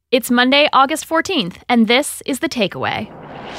It's Monday, August 14th, and this is The Takeaway.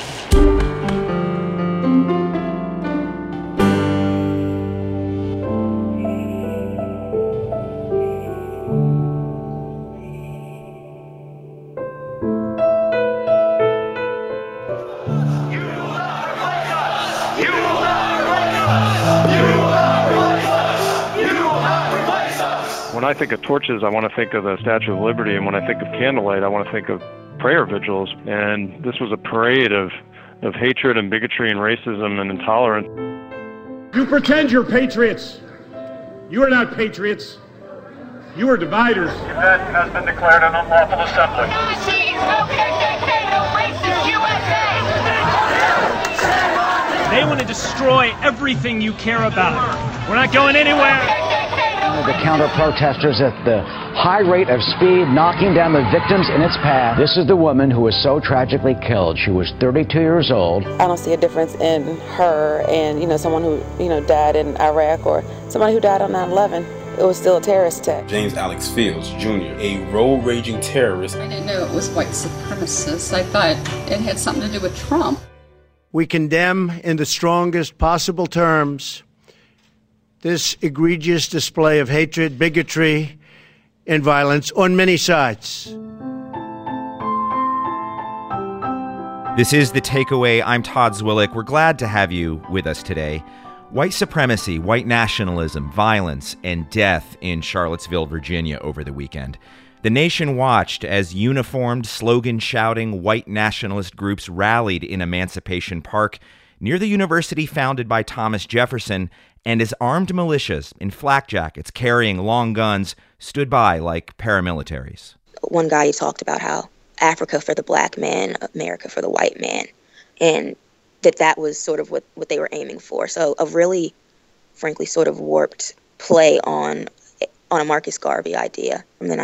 When I think of torches, I want to think of the Statue of Liberty, and when I think of candlelight, I want to think of prayer vigils. And this was a parade of hatred and bigotry and racism and intolerance. You pretend you're patriots. You are not patriots. You are dividers. The event has been declared an unlawful assembly. They want to destroy everything you care about. We're not going anywhere. The counter-protesters at the high rate of speed, knocking down the victims in its path. This is the woman who was so tragically killed. She was 32 years old. I don't see a difference in her and, someone who, died in Iraq or somebody who died on 9/11. It was still a terrorist attack. James Alex Fields, Jr., a road-raging terrorist. I didn't know it was white supremacists. I thought it had something to do with Trump. We condemn in the strongest possible terms this egregious display of hatred, bigotry, and violence on many sides. This is The Takeaway. I'm Todd Zwillich. We're glad to have you with us today. White supremacy, white nationalism, violence, and death in Charlottesville, Virginia over the weekend. The nation watched as uniformed, slogan-shouting white nationalist groups rallied in Emancipation Park near the university founded by Thomas Jefferson, and as armed militias in flak jackets carrying long guns stood by like paramilitaries. One guy talked about how Africa for the black man, America for the white man, and that was sort of what they were aiming for. So a really, frankly, sort of warped play on a Marcus Garvey idea from the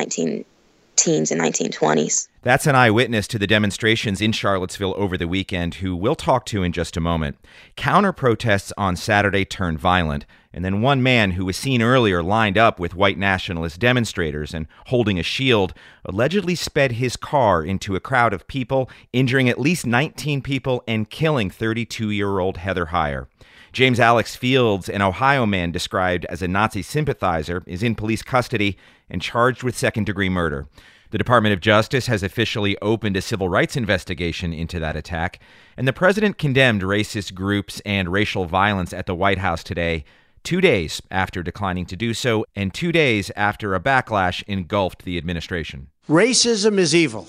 1910s and 1920s. That's an eyewitness to the demonstrations in Charlottesville over the weekend who we'll talk to in just a moment. Counter-protests on Saturday turned violent, and then one man who was seen earlier lined up with white nationalist demonstrators and holding a shield allegedly sped his car into a crowd of people, injuring at least 19 people and killing 32-year-old Heather Heyer. James Alex Fields, an Ohio man described as a Nazi sympathizer, is in police custody and charged with second-degree murder. The Department of Justice has officially opened a civil rights investigation into that attack, and the president condemned racist groups and racial violence at the White House today, 2 days after declining to do so, and 2 days after a backlash engulfed the administration. Racism is evil,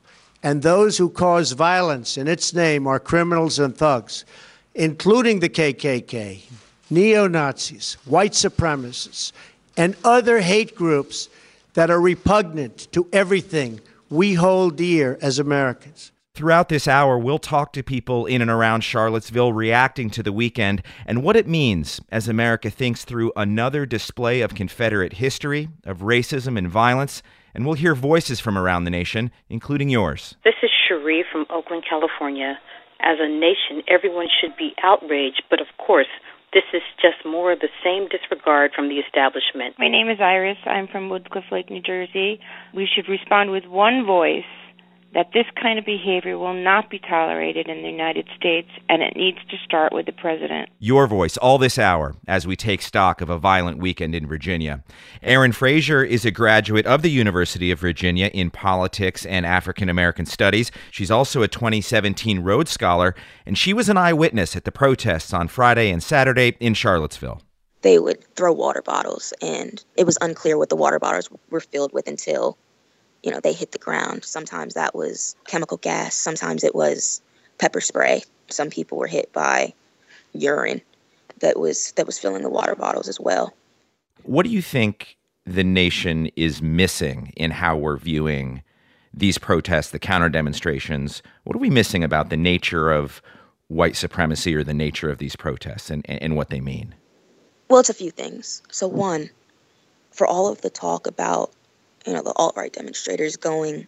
and those who cause violence in its name are criminals and thugs, including the KKK, neo-Nazis, white supremacists, and other hate groups that are repugnant to everything we hold dear as Americans. Throughout this hour, we'll talk to people in and around Charlottesville reacting to the weekend and what it means as America thinks through another display of Confederate history, of racism and violence, and we'll hear voices from around the nation, including yours. This is Cherie from Oakland, California. As a nation, everyone should be outraged, but of course, this is just more of the same disregard from the establishment. My name is Iris. I'm from Woodcliff Lake, New Jersey. We should respond with one voice that this kind of behavior will not be tolerated in the United States, and it needs to start with the president. Your voice all this hour as we take stock of a violent weekend in Virginia. Erin Fraser is a graduate of the University of Virginia in politics and African American studies. She's also a 2017 Rhodes Scholar, and she was an eyewitness at the protests on Friday and Saturday in Charlottesville. They would throw water bottles, and it was unclear what the water bottles were filled with until they hit the ground. Sometimes that was chemical gas. Sometimes it was pepper spray. Some people were hit by urine that was filling the water bottles as well. What do you think the nation is missing in how we're viewing these protests, the counter demonstrations? What are we missing about the nature of white supremacy or the nature of these protests and what they mean? Well, it's a few things. So one, for all of the talk about the alt-right demonstrators coming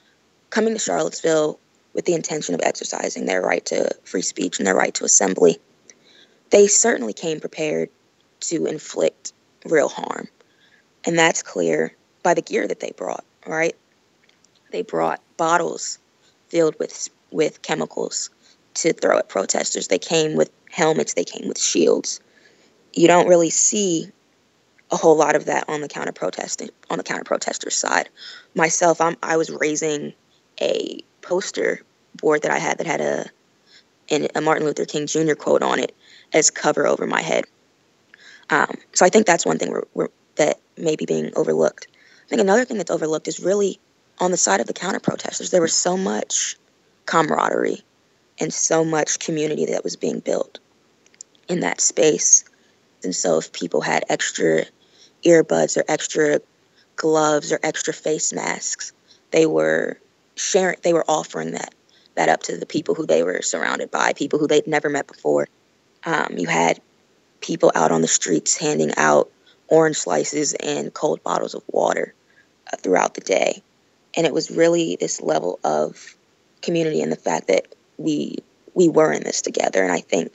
to Charlottesville with the intention of exercising their right to free speech and their right to assembly, they certainly came prepared to inflict real harm. And that's clear by the gear that they brought, right? They brought bottles filled with chemicals to throw at protesters. They came with helmets. They came with shields. You don't really see a whole lot of that on the counter protester side. Myself, I was raising a poster board that I had that had a Martin Luther King Jr. quote on it as cover over my head. So I think that's one thing that may be being overlooked. I think another thing that's overlooked is really on the side of the counter protesters. There was so much camaraderie and so much community that was being built in that space. And so if people had extra earbuds or extra gloves or extra face masks, they were offering that up to the people who they were surrounded by, people who they'd never met before. You had people out on the streets handing out orange slices and cold bottles of water throughout the day. And it was really this level of community and the fact that we were in this together. And I think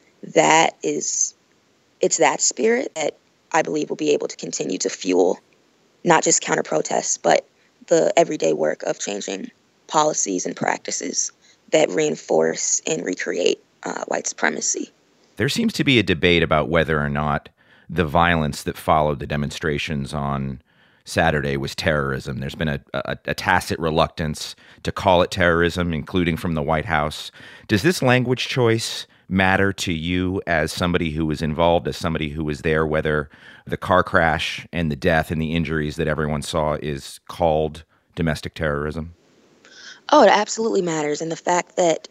it's that spirit that I believe will be able to continue to fuel not just counter protests, but the everyday work of changing policies and practices that reinforce and recreate white supremacy. There seems to be a debate about whether or not the violence that followed the demonstrations on Saturday was terrorism. There's been a tacit reluctance to call it terrorism, including from the White House. Does this language choice matter to you as somebody who was involved, as somebody who was there, whether the car crash and the death and the injuries that everyone saw is called domestic terrorism? Oh, it absolutely matters. And the fact that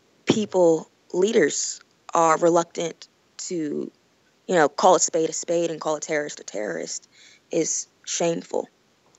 leaders are reluctant to, call a spade and call a terrorist is shameful.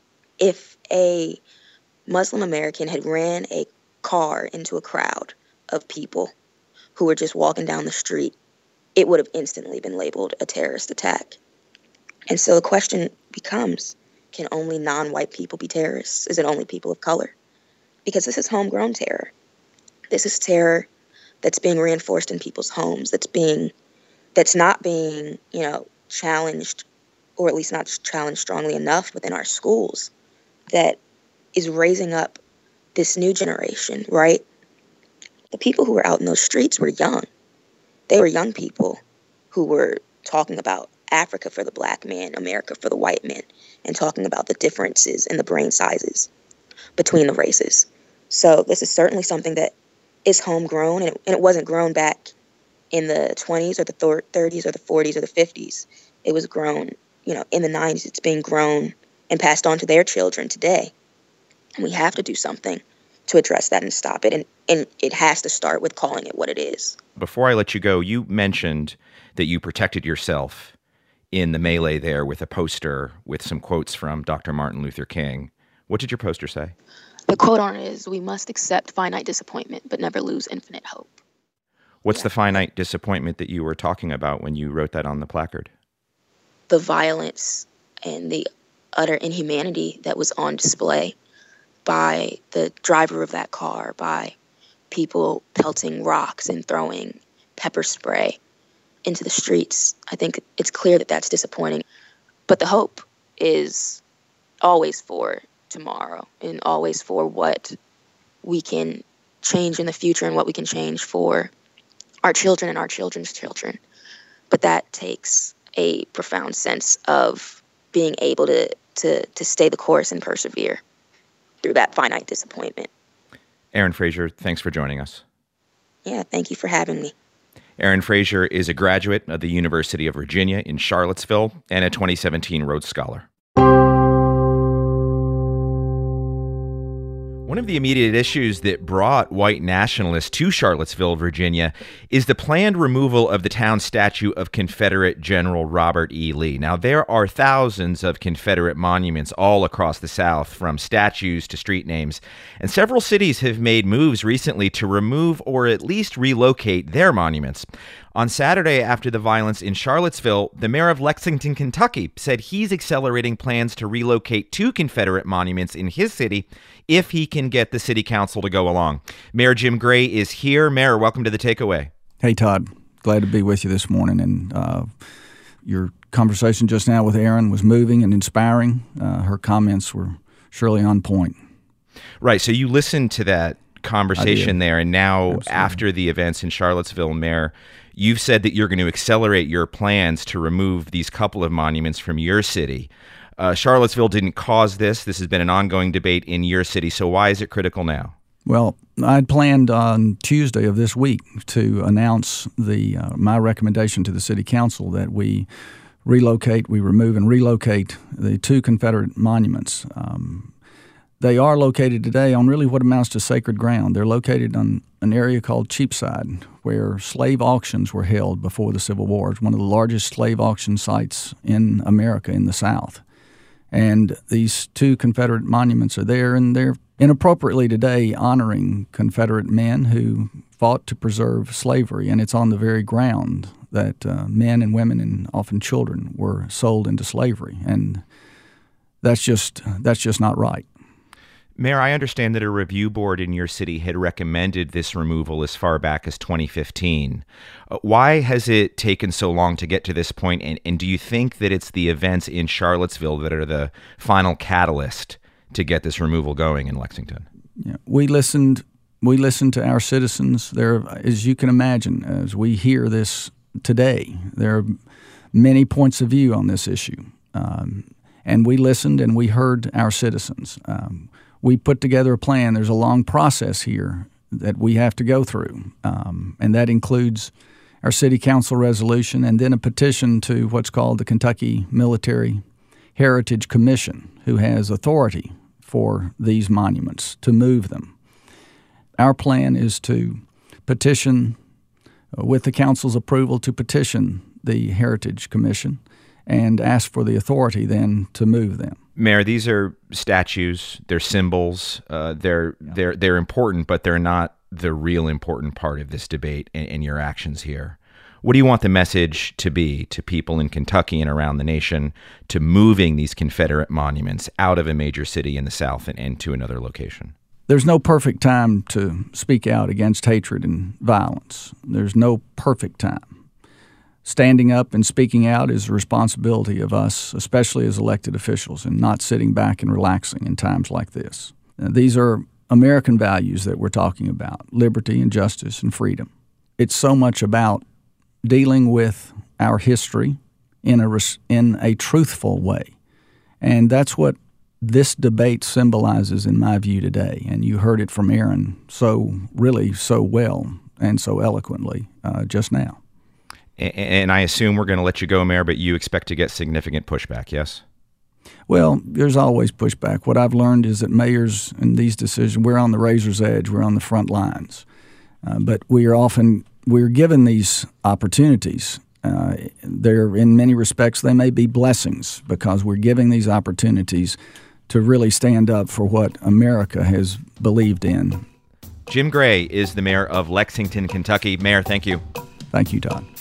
If a Muslim American had ran a car into a crowd of people who were just walking down the street, it would have instantly been labeled a terrorist attack. And so the question becomes, can only non-white people be terrorists? Is it only people of color? Because this is homegrown terror. This is terror that's being reinforced in people's homes, that's not being, challenged, or at least not challenged strongly enough within our schools, that is raising up this new generation, right? The people who were out in those streets were young. They were young people who were talking about Africa for the black man, America for the white man, and talking about the differences in the brain sizes between the races. So this is certainly something that is homegrown, and it wasn't grown back in the 20s or the 30s or the 40s or the 50s. It was grown, in the 90s. It's being grown and passed on to their children today. And we have to do something to address that and stop it. And it has to start with calling it what it is. Before I let you go, you mentioned that you protected yourself in the melee there with a poster with some quotes from Dr. Martin Luther King. What did your poster say? The quote on it is, "We must accept finite disappointment, but never lose infinite hope." What's the finite disappointment that you were talking about when you wrote that on the placard? The violence and the utter inhumanity that was on display by the driver of that car, by people pelting rocks and throwing pepper spray into the streets. I think it's clear that that's disappointing. But the hope is always for tomorrow and always for what we can change in the future and what we can change for our children and our children's children. But that takes a profound sense of being able to stay the course and persevere through that finite disappointment. Erin Frazier, thanks for joining us. Yeah, thank you for having me. Erin Frazier is a graduate of the University of Virginia in Charlottesville and a 2017 Rhodes Scholar. One of the immediate issues that brought white nationalists to Charlottesville, Virginia, is the planned removal of the town statue of Confederate General Robert E. Lee. Now, there are thousands of Confederate monuments all across the South, from statues to street names, and several cities have made moves recently to remove or at least relocate their monuments. On Saturday, after the violence in Charlottesville, the mayor of Lexington, Kentucky, said he's accelerating plans to relocate 2 Confederate monuments in his city if he can get the city council to go along. Mayor Jim Gray is here. Mayor, welcome to The Takeaway. Hey, Todd. Glad to be with you this morning. And your conversation just now with Erin was moving and inspiring. Her comments were surely on point. Right. So you listened to that conversation there, and now Absolutely. After the events in Charlottesville, Mayor, you've said that you're going to accelerate your plans to remove these couple of monuments from your city. Charlottesville didn't cause this. This has been an ongoing debate in your city. So why is it critical now? Well, I'd planned on Tuesday of this week to announce my recommendation to the City Council that we remove and relocate the two Confederate monuments. They are located today on really what amounts to sacred ground. They're located on an area called Cheapside, where slave auctions were held before the Civil War. It's one of the largest slave auction sites in America, in the South. And these two Confederate monuments are there, and they're inappropriately today honoring Confederate men who fought to preserve slavery, and it's on the very ground that men and women and often children were sold into slavery, and that's just not right. Mayor, I understand that a review board in your city had recommended this removal as far back as 2015. Why has it taken so long to get to this point, and do you think that it's the events in Charlottesville that are the final catalyst to get this removal going in Lexington? Yeah, we listened to our citizens. There, as you can imagine, as we hear this today, there are many points of view on this issue, and we listened and we heard our citizens. We put together a plan. There's a long process here that we have to go through, and that includes our City Council resolution and then a petition to what's called the Kentucky Military Heritage Commission, who has authority for these monuments to move them. Our plan is to petition, with the council's approval, to petition the Heritage Commission and ask for the authority then to move them. Mayor, these are statues, they're symbols, they're important, but they're not the real important part of this debate and your actions here. What do you want the message to be to people in Kentucky and around the nation to moving these Confederate monuments out of a major city in the South and to another location? There's no perfect time to speak out against hatred and violence. There's no perfect time. Standing up and speaking out is a responsibility of us, especially as elected officials, and not sitting back and relaxing in times like this. These are American values that we're talking about: liberty and justice and freedom. It's so much about dealing with our history in a truthful way. And that's what this debate symbolizes, in my view, today. And you heard it from Aaron so well and so eloquently just now. And I assume we're going to let you go, Mayor, but you expect to get significant pushback, yes? Well, there's always pushback. What I've learned is that mayors in these decisions, we're on the razor's edge, we're on the front lines. But we're given these opportunities. They're, in many respects, they may be blessings because we're giving these opportunities to really stand up for what America has believed in. Jim Gray is the mayor of Lexington, Kentucky. Mayor, thank you. Thank you, Todd.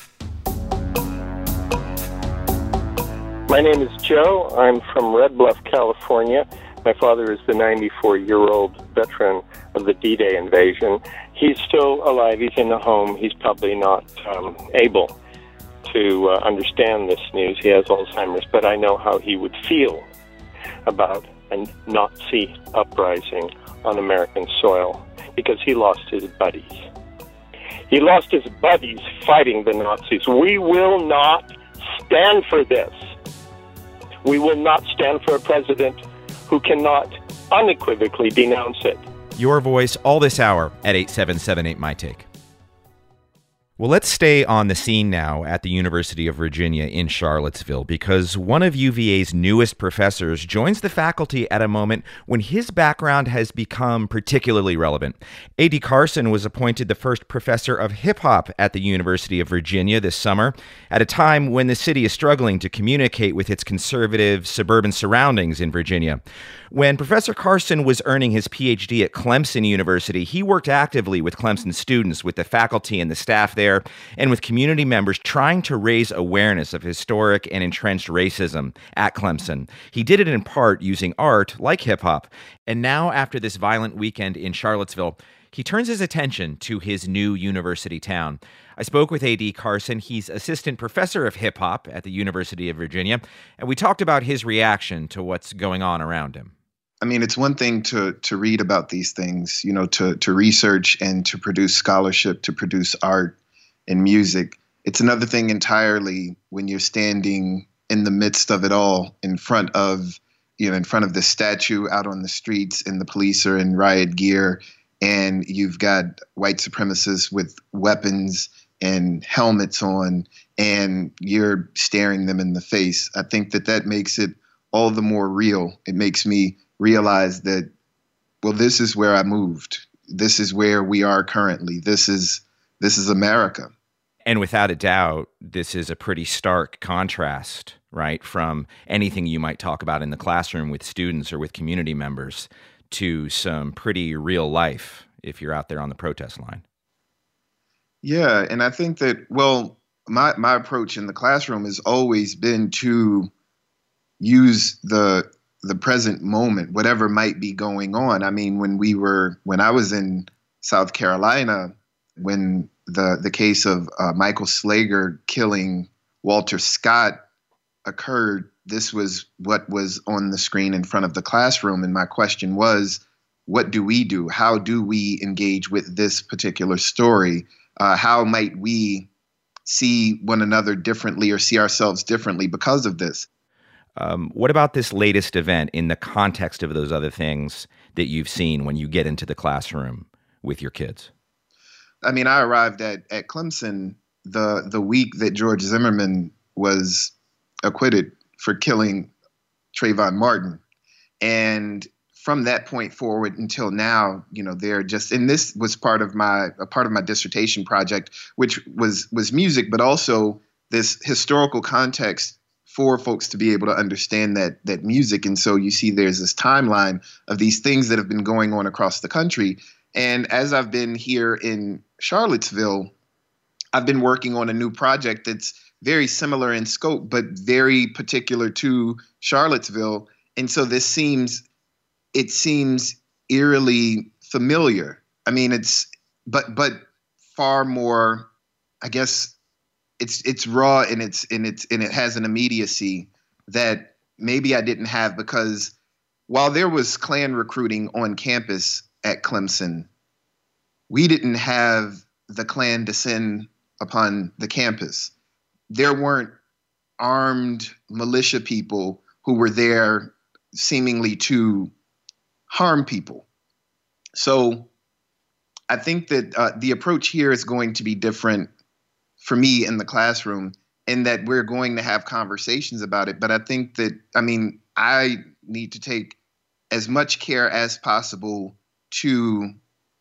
My name is Joe. I'm from Red Bluff, California. My father is the 94-year-old veteran of the D-Day invasion. He's still alive. He's in the home. He's probably not able to understand this news. He has Alzheimer's, but I know how he would feel about a Nazi uprising on American soil because he lost his buddies. He lost his buddies fighting the Nazis. We will not stand for this. We will not stand for a president who cannot unequivocally denounce it. Your voice all this hour at 8778 My Take. Well, let's stay on the scene now at the University of Virginia in Charlottesville, because one of UVA's newest professors joins the faculty at a moment when his background has become particularly relevant. A.D. Carson was appointed the first professor of hip-hop at the University of Virginia this summer, at a time when the city is struggling to communicate with its conservative suburban surroundings in Virginia. When Professor Carson was earning his PhD at Clemson University, he worked actively with Clemson students, with the faculty and the staff there, and with community members trying to raise awareness of historic and entrenched racism at Clemson. He did it in part using art, like hip-hop. And now, after this violent weekend in Charlottesville, he turns his attention to his new university town. I spoke with A.D. Carson. He's assistant professor of hip-hop at the University of Virginia, and we talked about his reaction to what's going on around him. I mean, it's one thing to read about these things, you know, to research and to produce scholarship, to produce art and music. It's another thing entirely when you're standing in the midst of it all, in front of the statue out on the streets, and the police are in riot gear, and you've got white supremacists with weapons and helmets on, and you're staring them in the face. I think that makes it all the more real. It makes me realize that, well, this is where I moved. This is where we are currently. This is America. And without a doubt, this is a pretty stark contrast, right, from anything you might talk about in the classroom with students or with community members to some pretty real life if you're out there on the protest line. Yeah, and I think that, well, my approach in the classroom has always been to use the present moment, whatever might be going on. I mean, when I was in South Carolina, when the case of Michael Slager killing Walter Scott occurred, this was what was on the screen in front of the classroom. And my question was, what do we do? How do we engage with this particular story? How might we see one another differently or see ourselves differently because of this? What about this latest event in the context of those other things that you've seen when you get into the classroom with your kids? I mean, I arrived at Clemson the week that George Zimmerman was acquitted for killing Trayvon Martin. And from that point forward until now, you know, they're just, and this was part of my dissertation project, which was music, but also this historical context for folks to be able to understand that music. And so you see there's this timeline of these things that have been going on across the country. And as I've been here in Charlottesville, I've been working on a new project that's very similar in scope, but very particular to Charlottesville. And so it seems eerily familiar. I mean, but far more, I guess, it's raw and it has an immediacy that maybe I didn't have, because while there was Klan recruiting on campus at Clemson, we didn't have the Klan descend upon the campus. There weren't armed militia people who were there seemingly to harm people. So I think that the approach here is going to be different for me in the classroom, in that we're going to have conversations about it. But I think that, I mean, I need to take as much care as possible to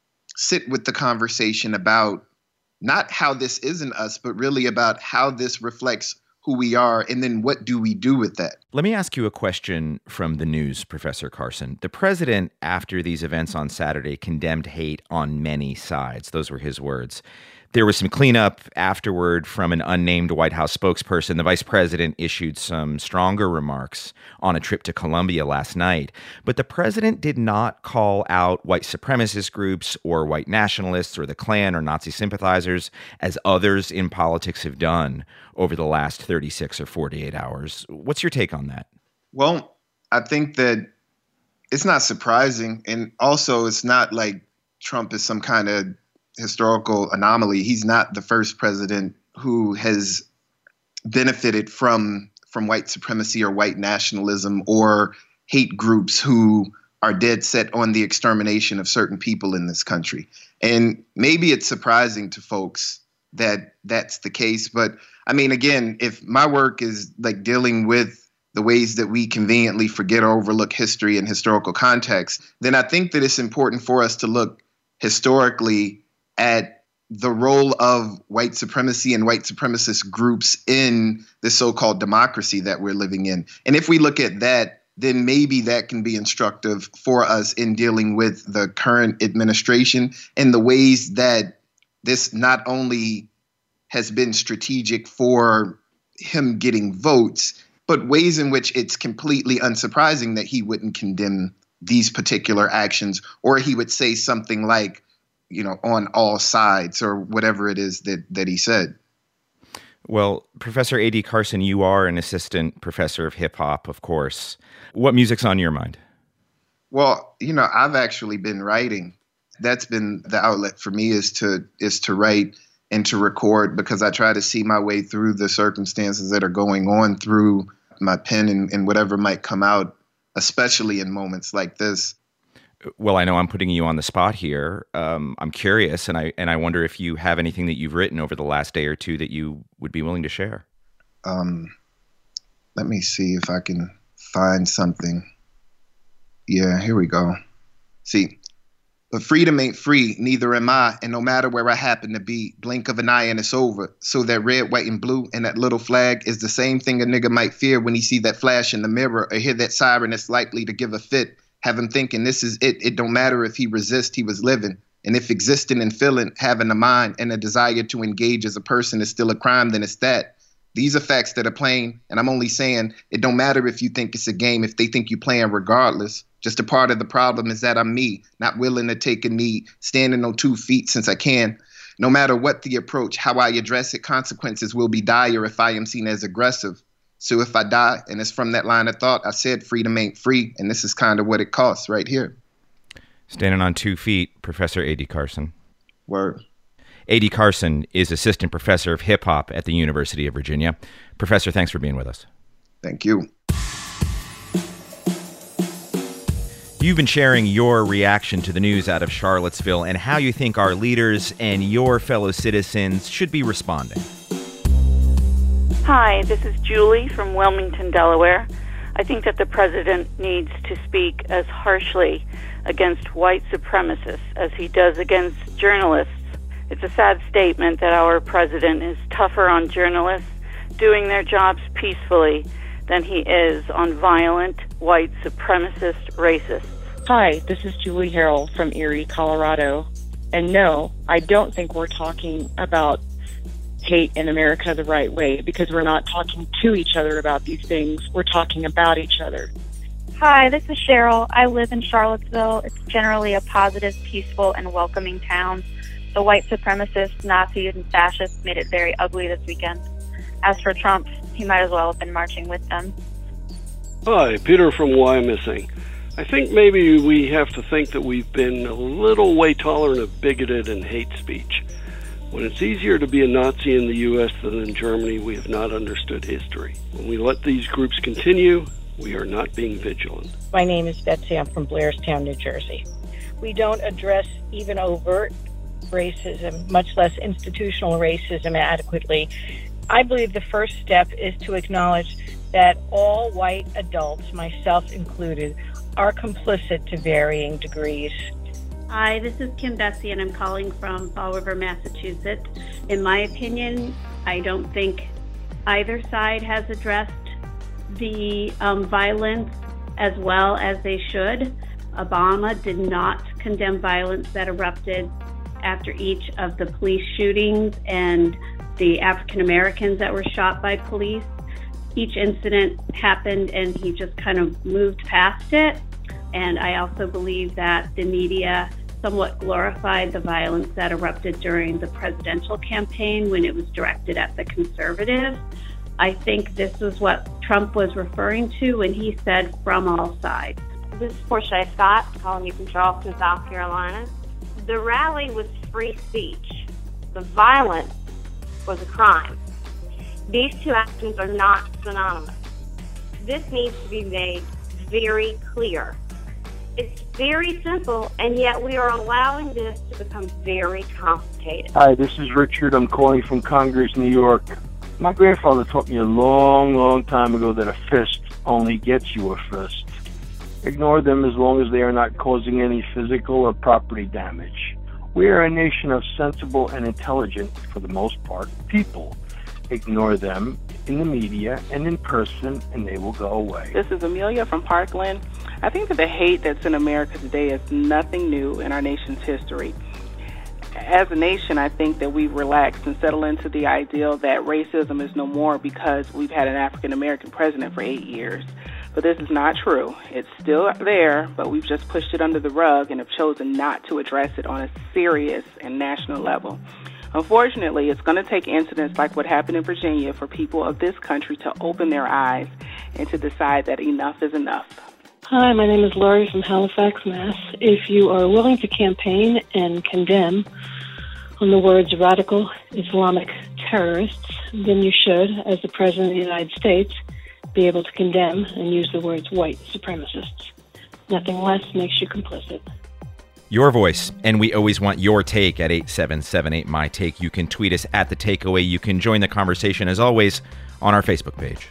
sit with the conversation about not how this isn't us, but really about how this reflects who we are, and then what do we do with that? Let me ask you a question from the news, Professor Carson. The president, after these events on Saturday, condemned hate on many sides. Those were his words. There was some cleanup afterward from an unnamed White House spokesperson. The vice president issued some stronger remarks on a trip to Colombia last night. But the president did not call out white supremacist groups or white nationalists or the Klan or Nazi sympathizers, as others in politics have done over the last 36 or 48 hours. What's your take on that? Well, I think that it's not surprising. And also, it's not like Trump is some kind of historical anomaly. He's not the first president who has benefited from white supremacy or white nationalism or hate groups who are dead set on the extermination of certain people in this country. And maybe it's surprising to folks that that's the case. But I mean, again, if my work is like dealing with the ways that we conveniently forget or overlook history and historical context, then I think that it's important for us to look historically at the role of white supremacy and white supremacist groups in the so-called democracy that we're living in. And if we look at that, then maybe that can be instructive for us in dealing with the current administration and the ways that this not only has been strategic for him getting votes, but ways in which it's completely unsurprising that he wouldn't condemn these particular actions, or he would say something like, you know, on all sides, or whatever it is that he said. Well, Professor A.D. Carson, you are an assistant professor of hip hop, of course. What music's on your mind? Well, I've actually been writing. That's been the outlet for me is to write and to record, because I try to see my way through the circumstances that are going on through my pen and whatever might come out, especially in moments like this. Well, I know I'm putting you on the spot here. I'm curious, and I wonder if you have anything that you've written over the last day or two that you would be willing to share. Let me see if I can find something. Yeah, here we go. See, but freedom ain't free, neither am I, and no matter where I happen to be, blink of an eye and it's over. So that red, white, and blue and that little flag is the same thing a nigga might fear when he see that flash in the mirror or hear that siren that's likely to give a fit. Have him thinking this is it. It don't matter if he resists, he was living. And if existing and feeling, having a mind and a desire to engage as a person is still a crime, then it's that. These are facts that are plain, and I'm only saying it don't matter if you think it's a game, if they think you playing regardless. Just a part of the problem is that I'm me, not willing to take a knee, standing on 2 feet since I can. No matter what the approach, how I address it, consequences will be dire if I am seen as aggressive. So if I die, and it's from that line of thought, I said freedom ain't free, and this is kind of what it costs right here. Standing on 2 feet, Professor A.D. Carson. Word. A.D. Carson is assistant professor of hip-hop at the University of Virginia. Professor, thanks for being with us. Thank you. You've been sharing your reaction to the news out of Charlottesville and how you think our leaders and your fellow citizens should be responding. Hi, this is Julie from Wilmington, Delaware. I think that the president needs to speak as harshly against white supremacists as he does against journalists. It's a sad statement that our president is tougher on journalists doing their jobs peacefully than he is on violent white supremacist racists. Hi, this is Julie Harrell from Erie, Colorado. And no, I don't think we're talking about hate in America the right way, because we're not talking to each other about these things. We're talking about each other. Hi, this is Cheryl. I live in Charlottesville. It's generally a positive, peaceful, and welcoming town. The white supremacists, Nazis, and fascists made it very ugly this weekend. As for Trump, he might as well have been marching with them. Hi, Peter from Wyomissing. I think maybe we have to think that we've been a little way tolerant of bigoted and hate speech. When it's easier to be a Nazi in the U.S. than in Germany, we have not understood history. When we let these groups continue, we are not being vigilant. My name is Betsy. I'm from Blairstown, New Jersey. We don't address even overt racism, much less institutional racism, adequately. I believe the first step is to acknowledge that all white adults, myself included, are complicit to varying degrees. Hi, this is Kim Bessie, and I'm calling from Fall River, Massachusetts. In my opinion, I don't think either side has addressed the violence as well as they should. Obama did not condemn violence that erupted after each of the police shootings and the African Americans that were shot by police. Each incident happened and he just kind of moved past it. And I also believe that the media somewhat glorified the violence that erupted during the presidential campaign when it was directed at the conservatives. I think this is what Trump was referring to when he said from all sides. This is Portia Scott calling you from Charleston, South Carolina. The rally was free speech. The violence was a crime. These two actions are not synonymous. This needs to be made very clear. It's very simple, and yet we are allowing this to become very complicated. Hi, this is Richard. I'm calling from Congress, New York. My grandfather taught me a long, long time ago that a fist only gets you a fist. Ignore them as long as they are not causing any physical or property damage. We are a nation of sensible and intelligent, for the most part, people. Ignore them in the media and in person, and they will go away. This is Amelia from Parkland. I think that the hate that's in America today is nothing new in our nation's history. As a nation, I think that we've relaxed and settled into the ideal that racism is no more because we've had an African-American president for 8 years. But this is not true. It's still there, but we've just pushed it under the rug and have chosen not to address it on a serious and national level. Unfortunately, it's going to take incidents like what happened in Virginia for people of this country to open their eyes and to decide that enough is enough. Hi, my name is Laurie from Halifax, Mass. If you are willing to campaign and condemn on the words radical Islamic terrorists, then you should, as the President of the United States, be able to condemn and use the words white supremacists. Nothing less makes you complicit. Your voice, and we always want your take at 8778MyTake. You can tweet us at The Takeaway. You can join the conversation, as always, on our Facebook page.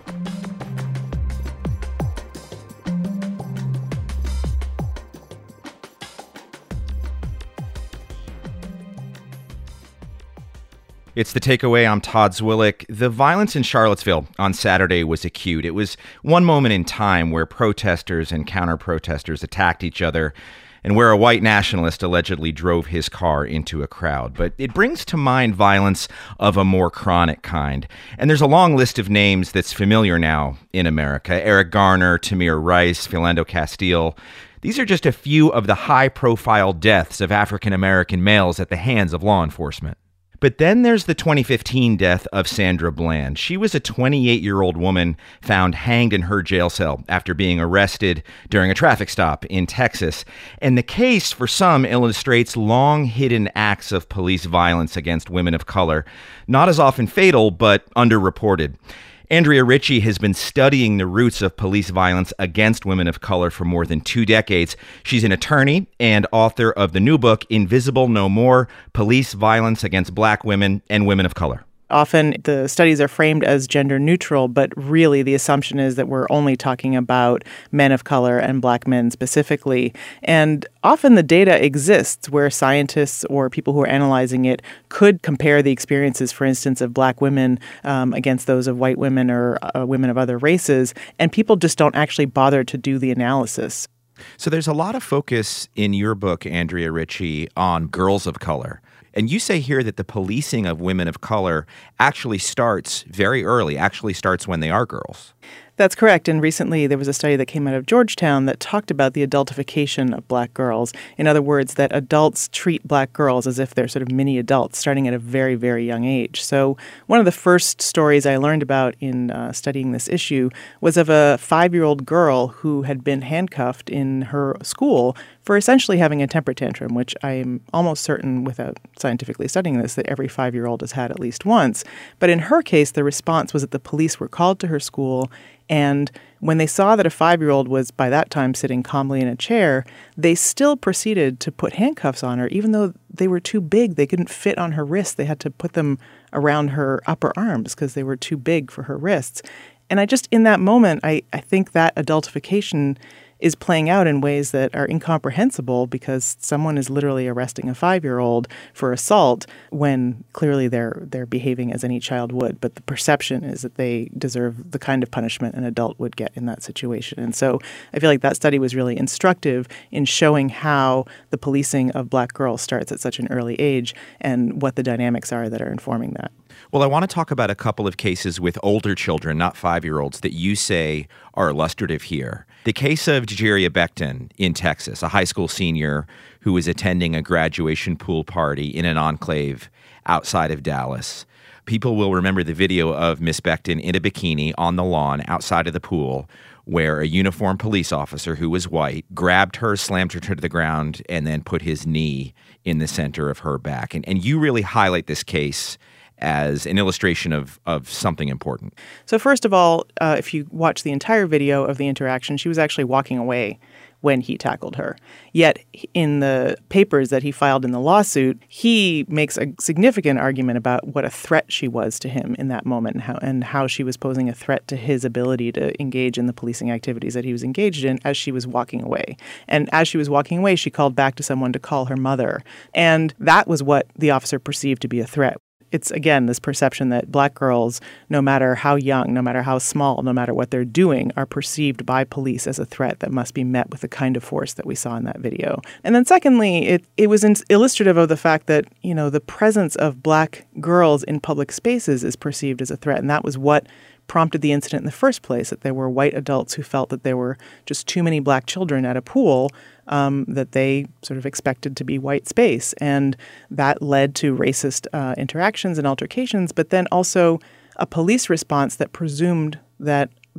It's The Takeaway. I'm Todd Zwillich. The violence in Charlottesville on Saturday was acute. It was one moment in time where protesters and counter-protesters attacked each other and where a white nationalist allegedly drove his car into a crowd. But it brings to mind violence of a more chronic kind. And there's a long list of names that's familiar now in America. Eric Garner, Tamir Rice, Philando Castile. These are just a few of the high-profile deaths of African-American males at the hands of law enforcement. But then there's the 2015 death of Sandra Bland. She was a 28-year-old woman found hanged in her jail cell after being arrested during a traffic stop in Texas. And the case, for some, illustrates long-hidden acts of police violence against women of color. Not as often fatal, but underreported. Andrea Ritchie has been studying the roots of police violence against women of color for more than 2 decades. She's an attorney and author of the new book, Invisible No More: Police Violence Against Black Women and Women of Color. Often the studies are framed as gender neutral, but really the assumption is that we're only talking about men of color and black men specifically. And often the data exists where scientists or people who are analyzing it could compare the experiences, for instance, of black women against those of white women or women of other races, and people just don't actually bother to do the analysis. So there's a lot of focus in your book, Andrea Ritchie, on girls of color. And you say here that the policing of women of color actually starts very early, actually starts when they are girls. That's correct. And recently there was a study that came out of Georgetown that talked about the adultification of black girls. In other words, that adults treat black girls as if they're sort of mini adults starting at a very, very young age. So one of the first stories I learned about in studying this issue was of a 5-year-old girl who had been handcuffed in her school for essentially having a temper tantrum, which I am almost certain, without scientifically studying this, that every 5-year-old has had at least once. But in her case, the response was that the police were called to her school, and when they saw that a 5-year-old was by that time sitting calmly in a chair, they still proceeded to put handcuffs on her, even though they were too big. They couldn't fit on her wrists. They had to put them around her upper arms because they were too big for her wrists. And in that moment, I think that adultification is playing out in ways that are incomprehensible because someone is literally arresting a 5-year-old for assault when clearly they're behaving as any child would. But the perception is that they deserve the kind of punishment an adult would get in that situation. And so I feel like that study was really instructive in showing how the policing of black girls starts at such an early age and what the dynamics are that are informing that. Well, I want to talk about a couple of cases with older children, not 5-year-olds, that you say are illustrative here. The case of Jaria Becton in Texas, a high school senior who was attending a graduation pool party in an enclave outside of Dallas. People will remember the video of Miss Becton in a bikini on the lawn outside of the pool where a uniformed police officer who was white grabbed her, slammed her to the ground, and then put his knee in the center of her back. And you really highlight this case as an illustration of something important. So first of all, if you watch the entire video of the interaction, she was actually walking away when he tackled her. Yet in the papers that he filed in the lawsuit, he makes a significant argument about what a threat she was to him in that moment and how she was posing a threat to his ability to engage in the policing activities that he was engaged in as she was walking away. And as she was walking away, she called back to someone to call her mother. And that was what the officer perceived to be a threat. It's, again, this perception that black girls, no matter how young, no matter how small, no matter what they're doing, are perceived by police as a threat that must be met with the kind of force that we saw in that video. And then secondly, it was illustrative of the fact that, the presence of black girls in public spaces is perceived as a threat. And that was what prompted the incident in the first place, that there were white adults who felt that there were just too many black children at a pool that they sort of expected to be white space. And that led to racist interactions and altercations, but then also a police response that presumed that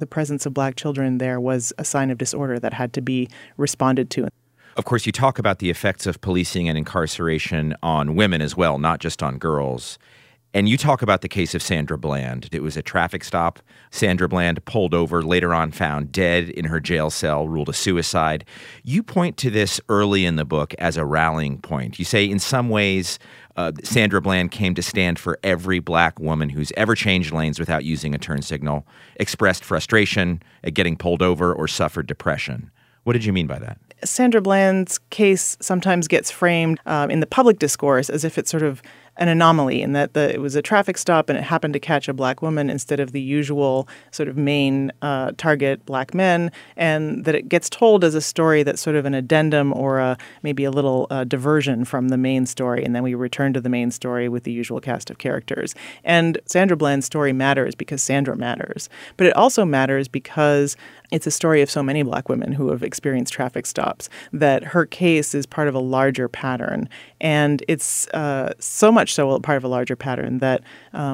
the presence of black children there was a sign of disorder that had to be responded to. Of course, you talk about the effects of policing and incarceration on women as well, not just on girls. And you talk about the case of Sandra Bland. It was a traffic stop. Sandra Bland pulled over, later on found dead in her jail cell, ruled a suicide. You point to this early in the book as a rallying point. You say in some ways Sandra Bland came to stand for every black woman who's ever changed lanes without using a turn signal, expressed frustration at getting pulled over, or suffered depression. What did you mean by that? Sandra Bland's case sometimes gets framed in the public discourse as if it's sort of an anomaly, in that it was a traffic stop and it happened to catch a black woman instead of the usual sort of main target, black men, and that it gets told as a story that's sort of an addendum or maybe a little diversion from the main story, and then we return to the main story with the usual cast of characters. And Sandra Bland's story matters because Sandra matters, but it also matters because it's a story of so many black women who have experienced traffic stops, that her case is part of a larger pattern. And it's so much so part of a larger pattern that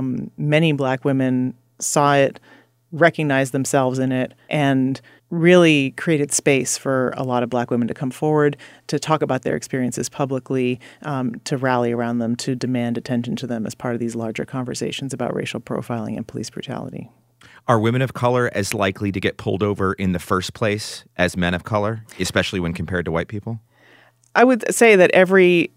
many black women saw it, recognized themselves in it, and really created space for a lot of black women to come forward, to talk about their experiences publicly, to rally around them, to demand attention to them as part of these larger conversations about racial profiling and police brutality. Are women of color as likely to get pulled over in the first place as men of color, especially when compared to white people? I would say that every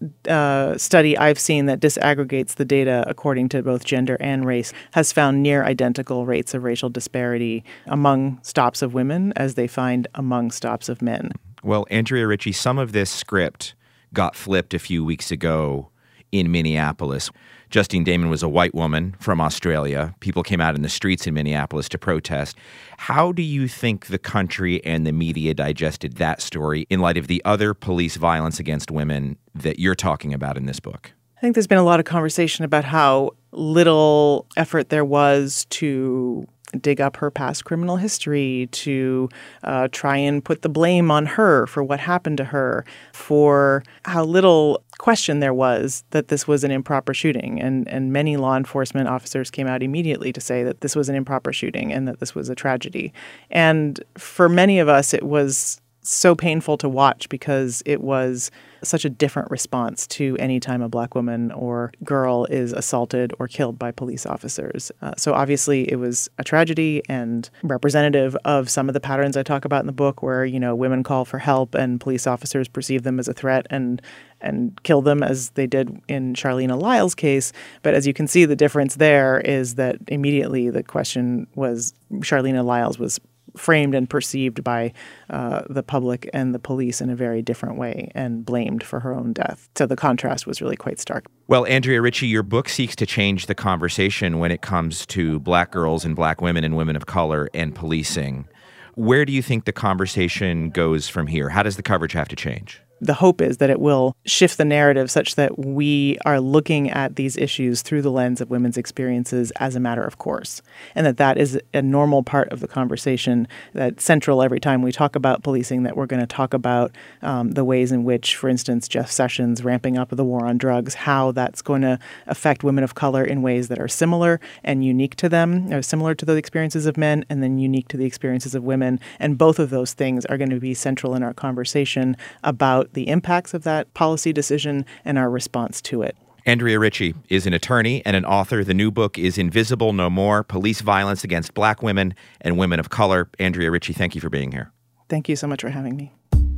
study I've seen that disaggregates the data according to both gender and race has found near identical rates of racial disparity among stops of women as they find among stops of men. Well, Andrea Ritchie, some of this script got flipped a few weeks ago in Minneapolis. Justine Damon was a white woman from Australia. People came out in the streets in Minneapolis to protest. How do you think the country and the media digested that story in light of the other police violence against women that you're talking about in this book? I think there's been a lot of conversation about how little effort there was to dig up her past criminal history, to try and put the blame on her for what happened to her, for how little question there was that this was an improper shooting. And many law enforcement officers came out immediately to say that this was an improper shooting and that this was a tragedy. And for many of us, it was so painful to watch because it was such a different response to any time a black woman or girl is assaulted or killed by police officers. So obviously it was a tragedy and representative of some of the patterns I talk about in the book where, you know, women call for help and police officers perceive them as a threat and kill them as they did in Charleena Lyles' case. But as you can see, the difference there is that immediately the question was Charleena Lyles was framed and perceived by the public and the police in a very different way and blamed for her own death. So the contrast was really quite stark. Well, Andrea Ritchie, your book seeks to change the conversation when it comes to black girls and black women and women of color and policing. Where do you think the conversation goes from here? How does the coverage have to change? The hope is that it will shift the narrative such that we are looking at these issues through the lens of women's experiences as a matter of course, and that is a normal part of the conversation, that's central every time we talk about policing, that we're going to talk about the ways in which, for instance, Jeff Sessions ramping up the war on drugs, how that's going to affect women of color in ways that are similar and unique to them, or similar to the experiences of men, and then unique to the experiences of women. And both of those things are going to be central in our conversation about the impacts of that policy decision and our response to it. Andrea Ritchie is an attorney and an author. The new book is Invisible No More: Police Violence Against Black Women and Women of Color. Andrea Ritchie, thank you for being here. Thank you so much for having me.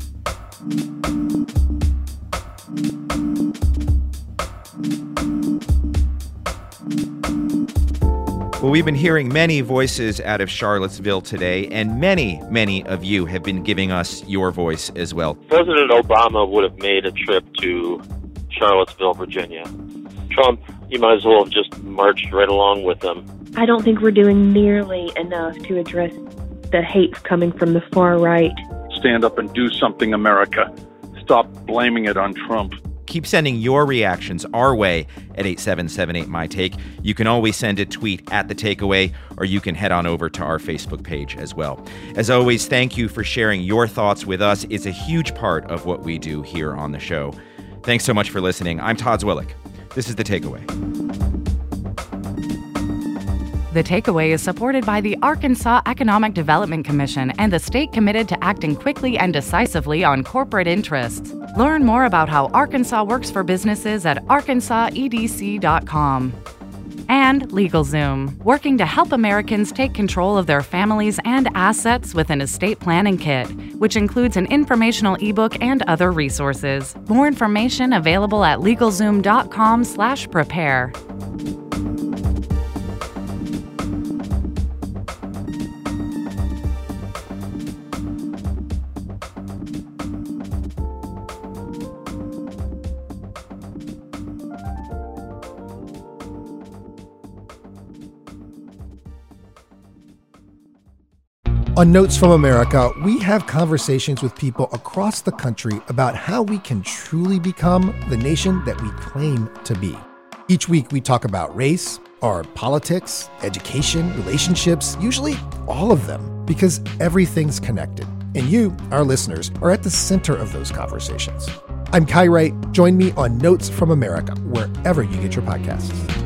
Well, we've been hearing many voices out of Charlottesville today, and many of you have been giving us your voice as well. President Obama would have made a trip to Charlottesville, Virginia. Trump, you might as well have just marched right along with them. I don't think we're doing nearly enough to address the hate coming from the far right. Stand up and do something, America. Stop blaming it on Trump. Keep sending your reactions our way at 8778MyTake. You can always send a tweet at The Takeaway, or you can head on over to our Facebook page as well. As always, thank you for sharing your thoughts with us. It's a huge part of what we do here on the show. Thanks so much for listening. I'm Todd Zwillich. This is The Takeaway. The Takeaway is supported by the Arkansas Economic Development Commission and the state committed to acting quickly and decisively on corporate interests. Learn more about how Arkansas works for businesses at arkansasedc.com. And LegalZoom, working to help Americans take control of their families and assets with an estate planning kit, which includes an informational ebook and other resources. More information available at LegalZoom.com/prepare. On Notes from America, we have conversations with people across the country about how we can truly become the nation that we claim to be. Each week we talk about race, our politics, education, relationships, usually all of them, because everything's connected. And you, our listeners, are at the center of those conversations. I'm Kai Wright. Join me on Notes from America, wherever you get your podcasts.